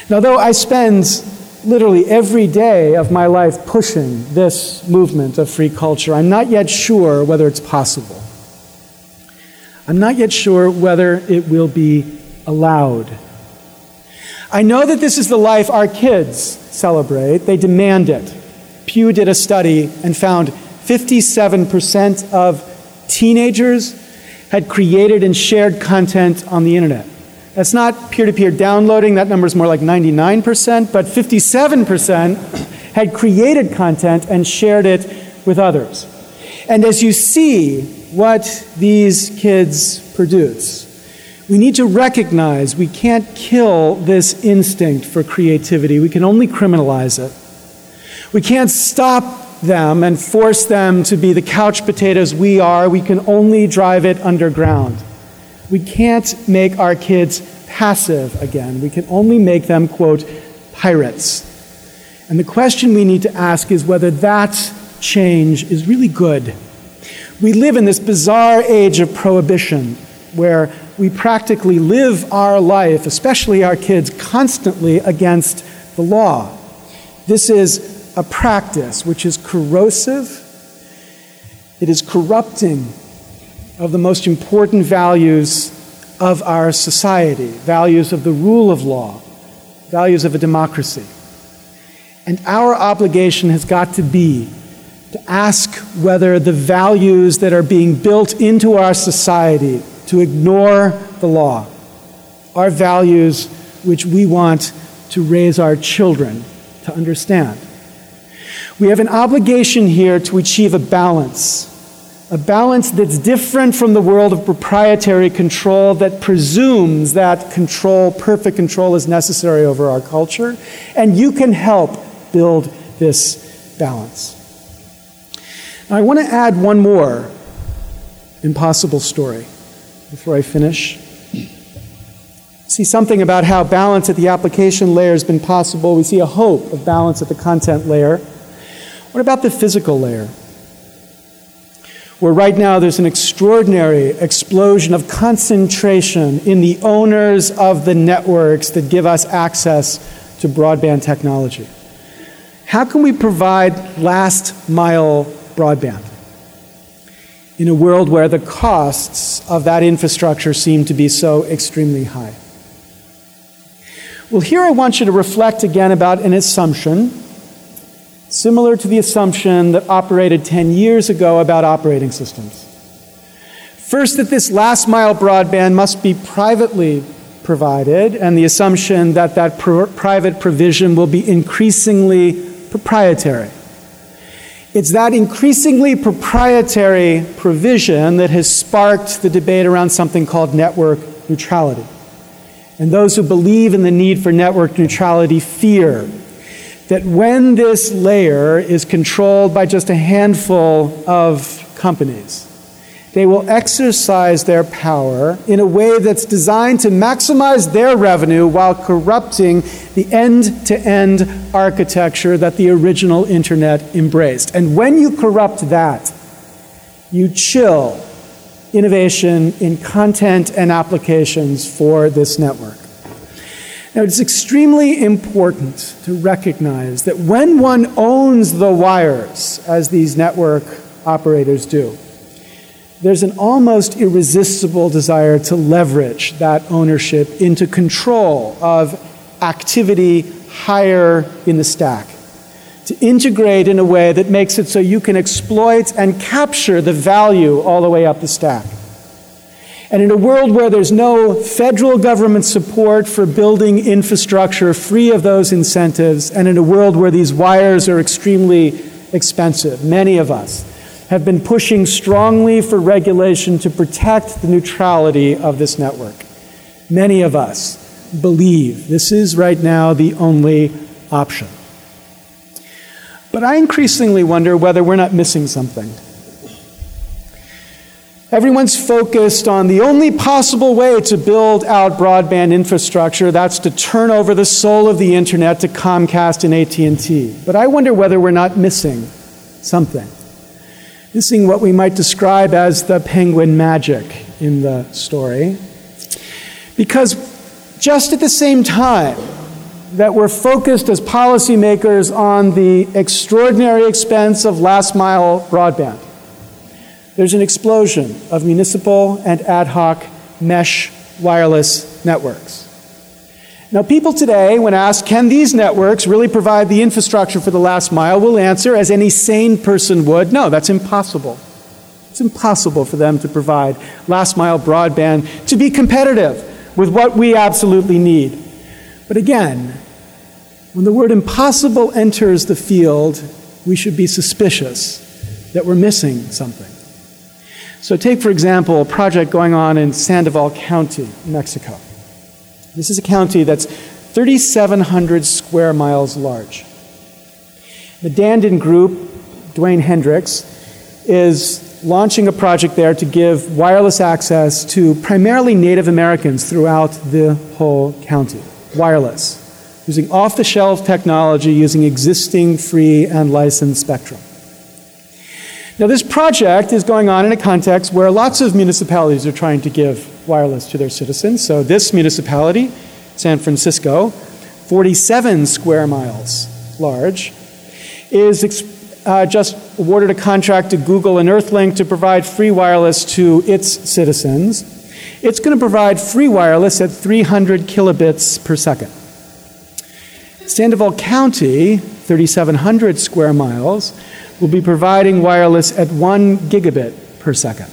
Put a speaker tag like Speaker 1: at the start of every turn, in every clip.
Speaker 1: Now, though I spend literally every day of my life pushing this movement of free culture, I'm not yet sure whether it's possible. I'm not yet sure whether it will be allowed. I know that this is the life our kids celebrate. They demand it. Pew did a study and found 57% of teenagers had created and shared content on the internet. That's not peer-to-peer downloading. That number is more like 99%, but 57% had created content and shared it with others. And as you see what these kids produce, we need to recognize we can't kill this instinct for creativity. We can only criminalize it. We can't stop them and force them to be the couch potatoes we are. We can only drive it underground. We can't make our kids passive again. We can only make them, quote, pirates. And the question we need to ask is whether that change is really good. We live in this bizarre age of prohibition where we practically live our life, especially our kids, constantly against the law. This is a practice which is corrosive. It is corrupting of the most important values of our society, values of the rule of law, values of a democracy. And our obligation has got to be to ask whether the values that are being built into our society to ignore the law are values which we want to raise our children to understand. We have an obligation here to achieve a balance that's different from the world of proprietary control that presumes that perfect control is necessary over our culture, and you can help build this balance. Now, I want to add one more impossible story before I finish. See something about how balance at the application layer has been possible. We see a hope of balance at the content layer. What about the physical layer? Where right now there's an extraordinary explosion of concentration in the owners of the networks that give us access to broadband technology. How can we provide last-mile broadband in a world where the costs of that infrastructure seem to be so extremely high? Well, here I want you to reflect again about an assumption similar to the assumption that operated 10 years ago about operating systems. First, that this last-mile broadband must be privately provided, and the assumption that that private provision will be increasingly proprietary. It's that increasingly proprietary provision that has sparked the debate around something called network neutrality. And those who believe in the need for network neutrality fear that when this layer is controlled by just a handful of companies, they will exercise their power in a way that's designed to maximize their revenue while corrupting the end-to-end architecture that the original internet embraced. And when you corrupt that, you chill innovation in content and applications for this network. Now, it's extremely important to recognize that when one owns the wires, as these network operators do, there's an almost irresistible desire to leverage that ownership into control of activity higher in the stack, to integrate in a way that makes it so you can exploit and capture the value all the way up the stack. And in a world where there's no federal government support for building infrastructure free of those incentives, and in a world where these wires are extremely expensive, many of us have been pushing strongly for regulation to protect the neutrality of this network. Many of us believe this is right now the only option. But I increasingly wonder whether we're not missing something. Everyone's focused on the only possible way to build out broadband infrastructure, that's to turn over the soul of the internet to Comcast and AT&T. But I wonder whether we're not missing something. Missing what we might describe as the penguin magic in the story. Because just at the same time that we're focused as policymakers on the extraordinary expense of last-mile broadband. There's an explosion of municipal and ad hoc mesh wireless networks. Now, people today, when asked, can these networks really provide the infrastructure for the last mile, will answer, as any sane person would, no, that's impossible. It's impossible for them to provide last-mile broadband to be competitive with what we absolutely need. But again, when the word impossible enters the field, we should be suspicious that we're missing something. So take, for example, a project going on in Sandoval County, Mexico. This is a county that's 3,700 square miles large. The Danden Group, Dwayne Hendricks, is launching a project there to give wireless access to primarily Native Americans throughout the whole county. Wireless, using off-the-shelf technology, using existing free and licensed spectrum. Now, this project is going on in a context where lots of municipalities are trying to give wireless to their citizens. So this municipality, San Francisco, 47 square miles large, is just awarded a contract to Google and Earthlink to provide free wireless to its citizens. It's going to provide free wireless at 300 kilobits per second. Sandoval County, 3,700 square miles, will be providing wireless at 1 gigabit per second.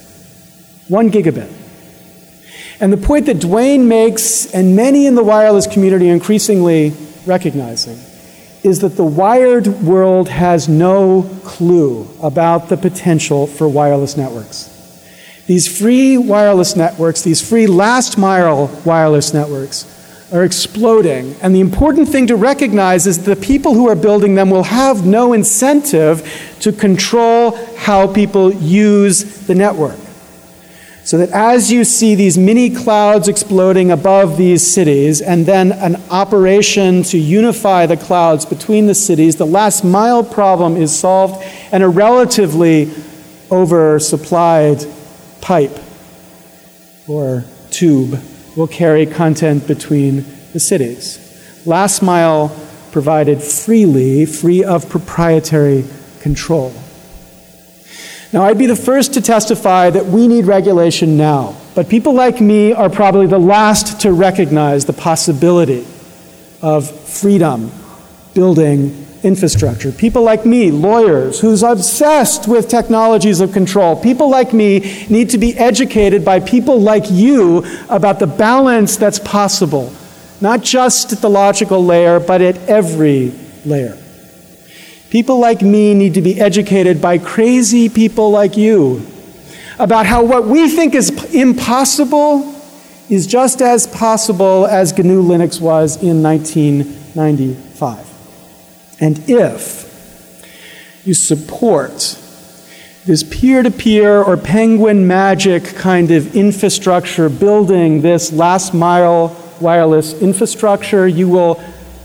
Speaker 1: 1 gigabit. And the point that Dwayne makes, and many in the wireless community are increasingly recognizing, is that the wired world has no clue about the potential for wireless networks. These free wireless networks, these free last-mile wireless networks, are exploding. And the important thing to recognize is the people who are building them will have no incentive to control how people use the network. So that as you see these mini clouds exploding above these cities, and then an operation to unify the clouds between the cities, the last mile problem is solved, and a relatively oversupplied pipe or tube will carry content between the cities. Last mile provided freely, free of proprietary control. Now, I'd be the first to testify that we need regulation now, but people like me are probably the last to recognize the possibility of freedom building infrastructure. People like me, lawyers, who's obsessed with technologies of control. People like me need to be educated by people like you about the balance that's possible, not just at the logical layer, but at every layer. People like me need to be educated by crazy people like you about how what we think is impossible is just as possible as GNU Linux was in 1995. And if you support this peer-to-peer or penguin magic kind of infrastructure, building this last-mile wireless infrastructure, you will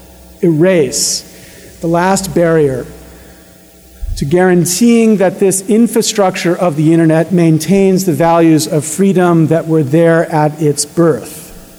Speaker 1: erase the last barrier to guaranteeing that this infrastructure of the internet maintains the values of freedom that were there at its birth.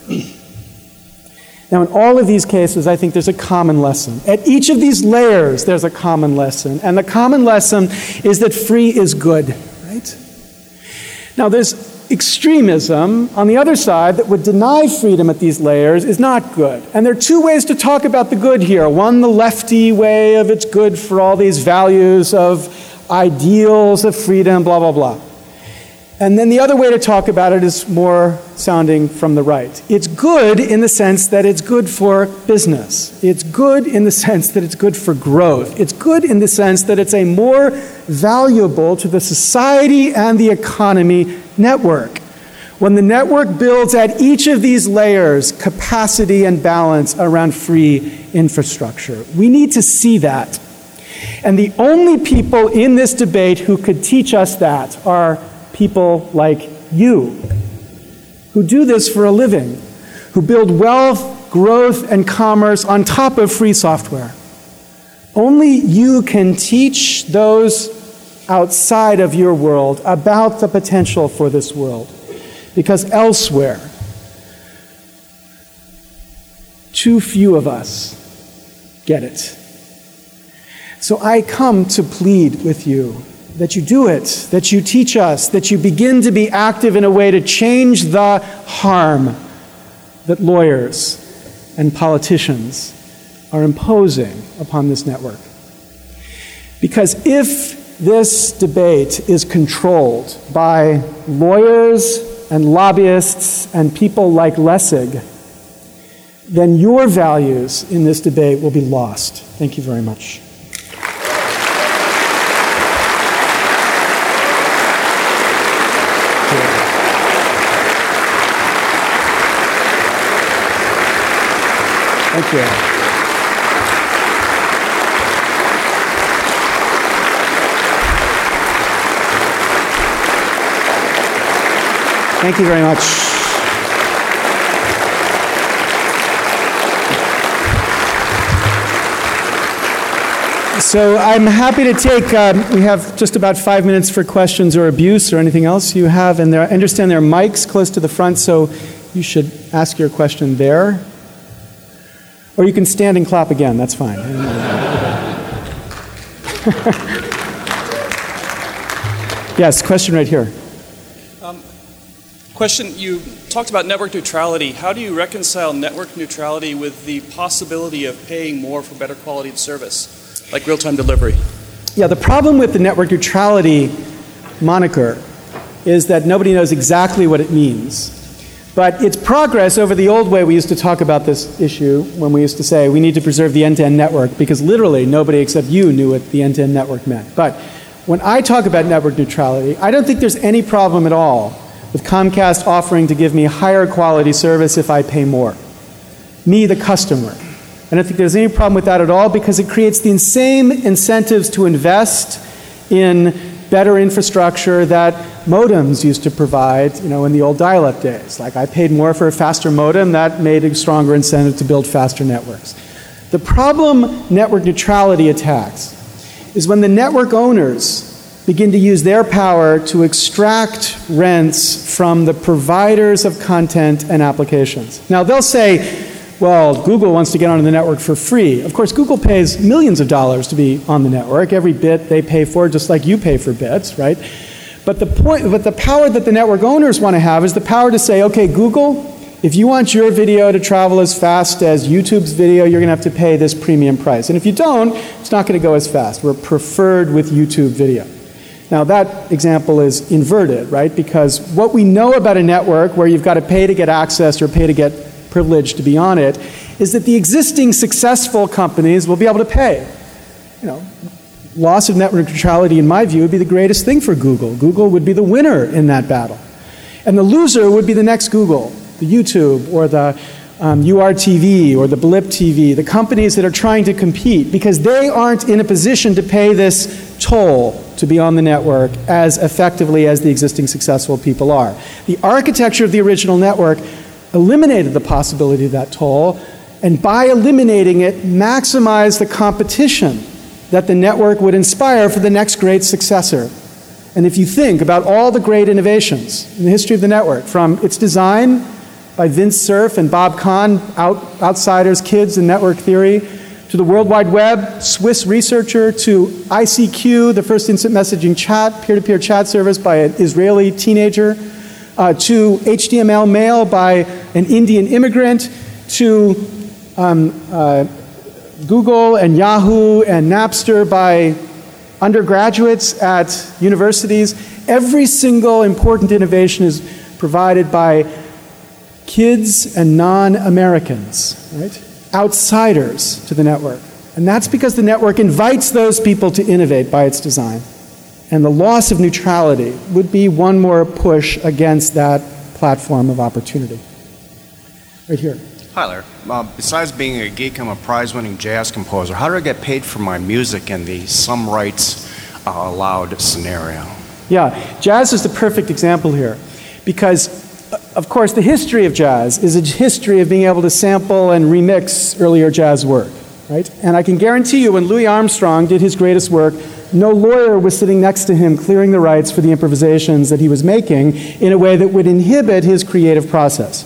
Speaker 1: Now, in all of these cases, I think there's a common lesson. At each of these layers, there's a common lesson. And the common lesson is that free is good, right? Now, there's extremism on the other side that would deny freedom at these layers is not good. And there are two ways to talk about the good here. One, the lefty way of it's good for all these values of ideals of freedom, blah, blah, blah. And then the other way to talk about it is more sounding from the right. It's good in the sense that it's good for business. It's good in the sense that it's good for growth. It's good in the sense that it's a more valuable to the society and the economy network. When the network builds at each of these layers capacity and balance around free infrastructure. We need to see that. And the only people in this debate who could teach us that are people like you, who do this for a living, who build wealth, growth, and commerce on top of free software. Only you can teach those outside of your world about the potential for this world. Because elsewhere, too few of us get it. So I come to plead with you that you do it, that you teach us, that you begin to be active in a way to change the harm that lawyers and politicians are imposing upon this network. Because if this debate is controlled by lawyers and lobbyists and people like Lessig, then your values in this debate will be lost. Thank you very much. Thank you. Thank you very much. So I'm happy to take, we have just about 5 minutes for questions or abuse or anything else you have. And I understand there are mics close to the front, so you should ask your question there. Or you can stand and clap again, that's fine. Yes, question right here.
Speaker 2: Question, you talked about network neutrality. How do you reconcile network neutrality with the possibility of paying more for better quality of service, like real-time delivery?
Speaker 1: Yeah, the problem with the network neutrality moniker is that nobody knows exactly what it means. But it's progress over the old way we used to talk about this issue when we used to say we need to preserve the end-to-end network, because literally nobody except you knew what the end-to-end network meant. But when I talk about network neutrality, I don't think there's any problem at all with Comcast offering to give me higher quality service if I pay more. Me, the customer. I don't think there's any problem with that at all, because it creates the same incentives to invest in better infrastructure that modems used to provide, in the old dial-up days. Like, I paid more for a faster modem, that made a stronger incentive to build faster networks. The problem network neutrality attacks is when the network owners begin to use their power to extract rents from the providers of content and applications. Now, they'll say, well, Google wants to get onto the network for free. Of course, Google pays millions of dollars to be on the network. Every bit they pay for, just like you pay for bits, right? But the power that the network owners want to have is the power to say, okay, Google, if you want your video to travel as fast as YouTube's video, you're going to have to pay this premium price. And if you don't, it's not going to go as fast. We're preferred with YouTube video. Now, that example is inverted, right? Because what we know about a network where you've got to pay to get access or pay to get privilege to be on it is that the existing successful companies will be able to pay. Loss of network neutrality, in my view, would be the greatest thing for Google. Google would be the winner in that battle. And the loser would be the next Google, the YouTube or the URTV or the Blip TV, the companies that are trying to compete, because they aren't in a position to pay this toll to be on the network as effectively as the existing successful people are. The architecture of the original network eliminated the possibility of that toll, and by eliminating it, maximized the competition that the network would inspire for the next great successor. And if you think about all the great innovations in the history of the network, from its design by Vince Cerf and Bob Kahn, outsiders, kids in network theory, to the World Wide Web, Swiss researcher, to ICQ, the first instant messaging chat, peer-to-peer chat service by an Israeli teenager, to HTML mail by an Indian immigrant, to Google and Yahoo and Napster by undergraduates at universities. Every single important innovation is provided by kids and non-Americans, right? Outsiders to the network. And that's because the network invites those people to innovate by its design. And the loss of neutrality would be one more push against that platform of opportunity. Right here.
Speaker 3: Hi, Larry. Besides being a geek, I'm a prize-winning jazz composer. How do I get paid for my music in the some rights allowed scenario?
Speaker 1: Yeah, jazz is the perfect example here, because of course the history of jazz is a history of being able to sample and remix earlier jazz work, right? And I can guarantee you when Louis Armstrong did his greatest work, no lawyer was sitting next to him clearing the rights for the improvisations that he was making in a way that would inhibit his creative process.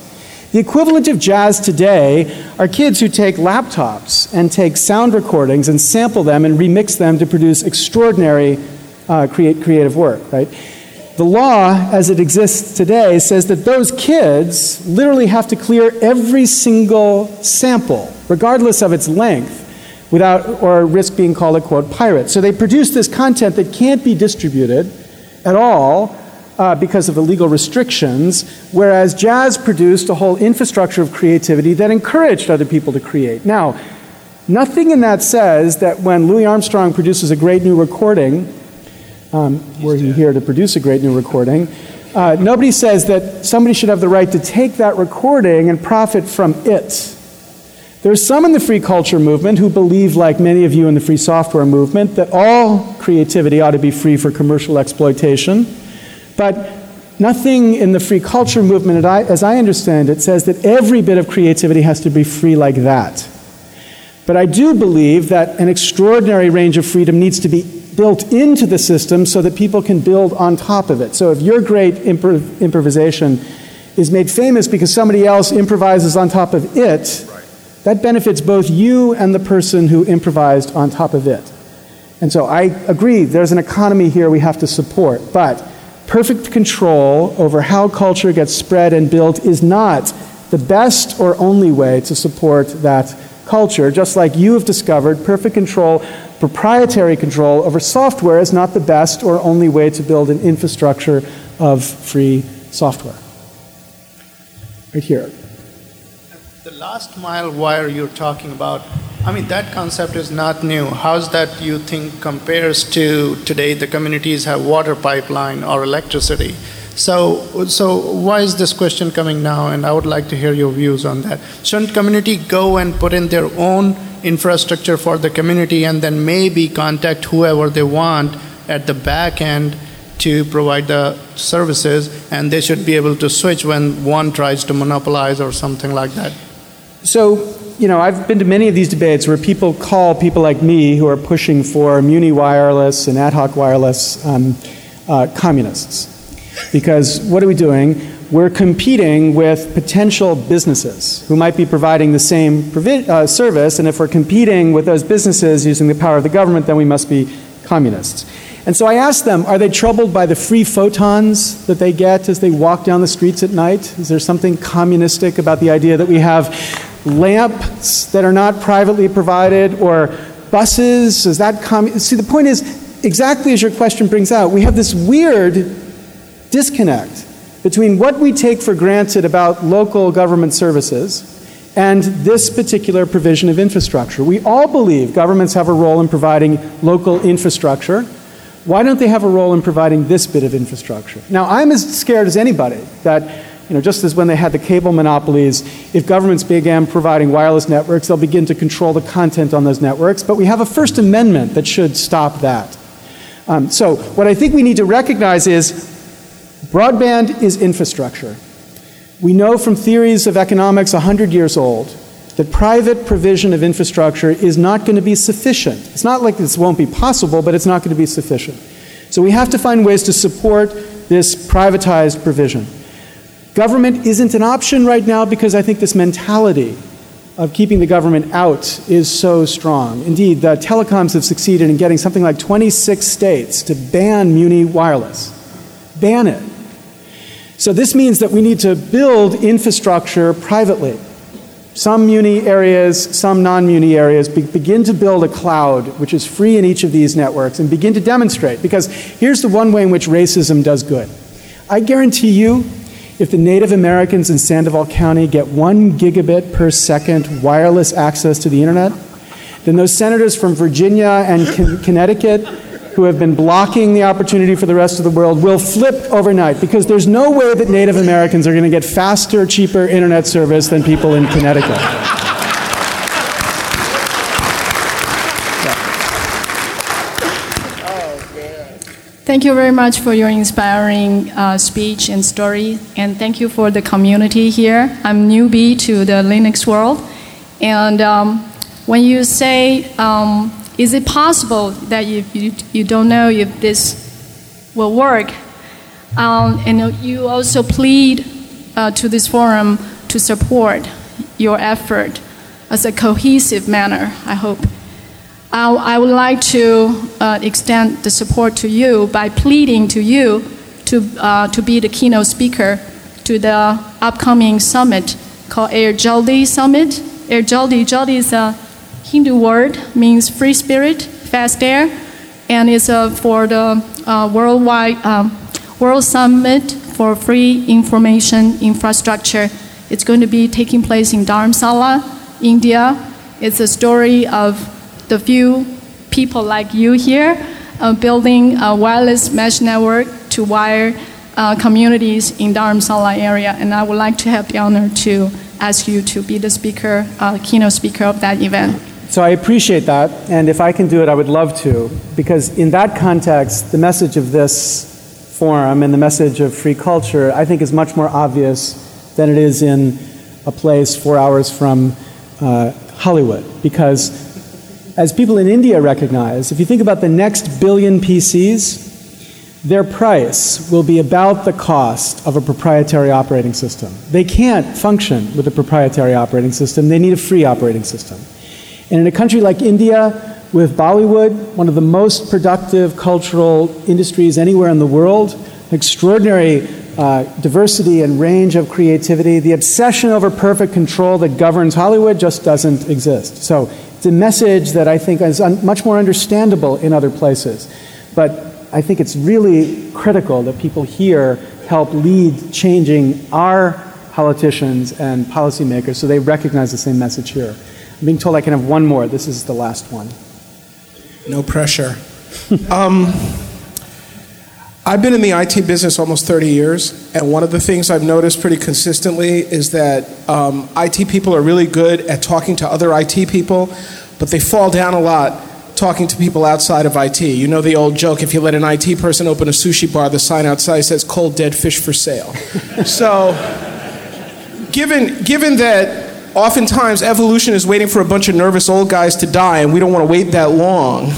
Speaker 1: The equivalent of jazz today are kids who take laptops and take sound recordings and sample them and remix them to produce extraordinary creative work, right? The law, as it exists today, says that those kids literally have to clear every single sample, regardless of its length, without or risk being called a, quote, pirate. So they produce this content that can't be distributed at all because of the legal restrictions, whereas jazz produced a whole infrastructure of creativity that encouraged other people to create. Now, nothing in that says that when Louis Armstrong produces a great new recording, were he here to produce a great new recording, nobody says that somebody should have the right to take that recording and profit from it. There's some in the free culture movement who believe, like many of you in the free software movement, that all creativity ought to be free for commercial exploitation. But nothing in the free culture movement, as I understand it, says that every bit of creativity has to be free like that. But I do believe that an extraordinary range of freedom needs to be built into the system so that people can build on top of it. So if your great improvisation is made famous because somebody else improvises on top of it, that benefits both you and the person who improvised on top of it. And so I agree, there's an economy here we have to support, but perfect control over how culture gets spread and built is not the best or only way to support that culture. Just like you have discovered, perfect control, proprietary control over software is not the best or only way to build an infrastructure of free software. Right here.
Speaker 4: The last mile wire you're talking about, I mean, that concept is not new. How's that, you think, compares to today the communities have water pipeline or electricity? So why is this question coming now? And I would like to hear your views on that. Shouldn't community go and put in their own infrastructure for the community and then maybe contact whoever they want at the back end to provide the services, and they should be able to switch when one tries to monopolize or something like that?
Speaker 1: So, you know, I've been to many of these debates where people call people like me who are pushing for Muni Wireless and Ad Hoc Wireless communists. Because what are we doing? We're competing with potential businesses who might be providing the same service, and if we're competing with those businesses using the power of the government, then we must be communists. And so I asked them, are they troubled by the free photons that they get as they walk down the streets at night? Is there something communistic about the idea that we have lamps that are not privately provided, or buses? Is that See, the point is, exactly as your question brings out, we have this weird disconnect between what we take for granted about local government services and this particular provision of infrastructure. We all believe governments have a role in providing local infrastructure. Why don't they have a role in providing this bit of infrastructure? Now, I'm as scared as anybody that, you know, just as when they had the cable monopolies, if governments began providing wireless networks, they'll begin to control the content on those networks. But we have a First Amendment that should stop that. So what I think we need to recognize is broadband is infrastructure. We know from theories of economics 100 years old that private provision of infrastructure is not going to be sufficient. It's not like this won't be possible, but it's not going to be sufficient. So we have to find ways to support this privatized provision. Government isn't an option right now because I think this mentality of keeping the government out is so strong. Indeed, the telecoms have succeeded in getting something like 26 states to ban Muni Wireless. Ban it. So this means that we need to build infrastructure privately. Some Muni areas, some non-Muni areas, begin to build a cloud which is free in each of these networks and begin to demonstrate. Because here's the one way in which racism does good. I guarantee you, if the Native Americans in Sandoval County get 1 gigabit per second wireless access to the internet, then those senators from Virginia and Connecticut who have been blocking the opportunity for the rest of the world will flip overnight, because there's no way that Native Americans are going to get faster, cheaper internet service than people in Connecticut.
Speaker 5: Thank you very much for your inspiring speech and story, and thank you for the community here. I'm newbie to the Linux world, and when you say, is it possible that you don't know if this will work, and you also plead to this forum to support your effort as a cohesive manner, I hope. I would like to extend the support to you by pleading to you to be the keynote speaker to the upcoming summit called Air Jaldi Summit. Air Jaldi is a Hindu word, means free spirit, fast air, and it's for the World Summit for Free Information Infrastructure. It's going to be taking place in Dharamsala, India. It's a story of the few people like you here building a wireless mesh network to wire communities in Dharamsala area. And I would like to have the honor to ask you to be the speaker, keynote speaker of that event.
Speaker 1: So I appreciate that, and if I can do it, I would love to, because in that context, the message of this forum and the message of free culture, I think, is much more obvious than it is in a place 4 hours from Hollywood. Because as people in India recognize, if you think about the next billion PCs, their price will be about the cost of a proprietary operating system. They can't function with a proprietary operating system. They need a free operating system. And in a country like India, with Bollywood, one of the most productive cultural industries anywhere in the world, extraordinary diversity and range of creativity, the obsession over perfect control that governs Hollywood just doesn't exist. So it's a message that I think is much more understandable in other places. But I think it's really critical that people here help lead changing our politicians and policymakers so they recognize the same message here. I'm being told I can have one more. This is the last one.
Speaker 6: No pressure. I've been in the IT business almost 30 years, and one of the things I've noticed pretty consistently is that IT people are really good at talking to other IT people, but they fall down a lot talking to people outside of IT. You know the old joke, if you let an IT person open a sushi bar, the sign outside says cold dead fish for sale. So given that oftentimes evolution is waiting for a bunch of nervous old guys to die, and we don't want to wait that long,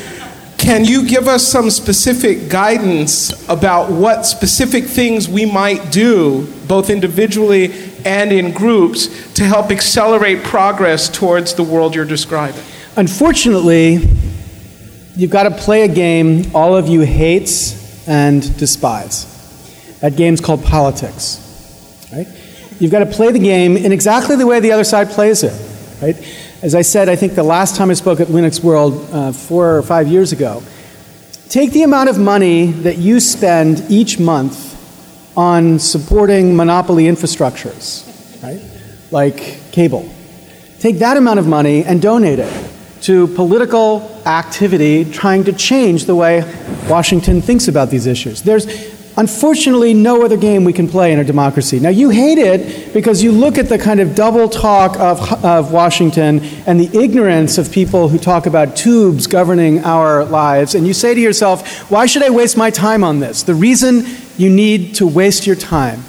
Speaker 6: can you give us some specific guidance about what specific things we might do, both individually and in groups, to help accelerate progress towards the world you're describing? Unfortunately, you've got to play a game all of you hate and despise. That game's called politics, right? You've got to play the game in exactly the way the other side plays it, right? As I said, I think the last time I spoke at Linux World 4 or 5 years ago, take the amount of money that you spend each month on supporting monopoly infrastructures, right? Like cable. Take that amount of money and donate it to political activity trying to change the way Washington thinks about these issues. There's unfortunately no other game we can play in a democracy. Now, you hate it because you look at the kind of double talk of Washington and the ignorance of people who talk about tubes governing our lives, and you say to yourself, why should I waste my time on this? The reason you need to waste your time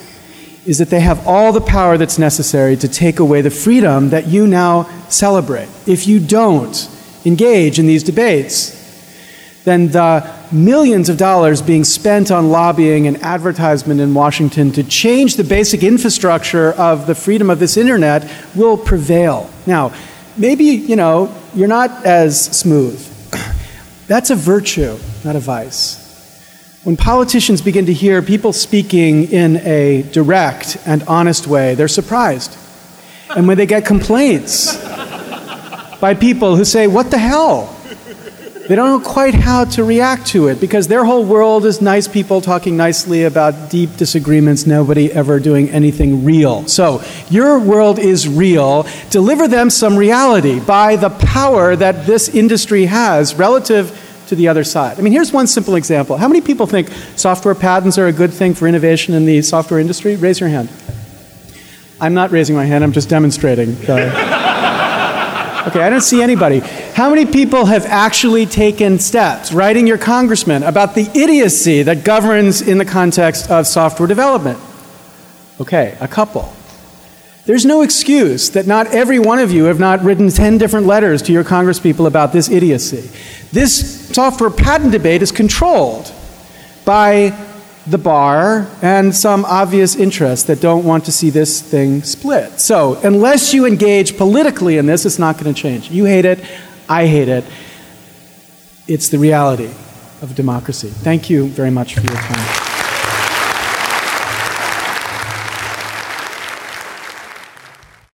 Speaker 6: is that they have all the power that's necessary to take away the freedom that you now celebrate. If you don't engage in these debates, then the millions of dollars being spent on lobbying and advertisement in Washington to change the basic infrastructure of the freedom of this internet will prevail. Now, maybe, you're not as smooth. That's a virtue, not a vice. When politicians begin to hear people speaking in a direct and honest way, they're surprised. And when they get complaints by people who say, what the hell? They don't know quite how to react to it because their whole world is nice people talking nicely about deep disagreements, nobody ever doing anything real. So your world is real. Deliver them some reality by the power that this industry has relative to the other side. I mean, here's one simple example. How many people think software patents are a good thing for innovation in the software industry? Raise your hand. I'm not raising my hand, I'm just demonstrating. Okay, I don't see anybody. How many people have actually taken steps, writing your congressman, about the idiocy that governs in the context of software development? Okay, a couple. There's no excuse that not every one of you have not written 10 different letters to your congresspeople about this idiocy. This software patent debate is controlled by
Speaker 1: the bar and some obvious interests that don't want to see this thing split. So unless you engage politically in this, it's not going to change. You hate it, I hate it. It's the reality of democracy. Thank you very much for your time.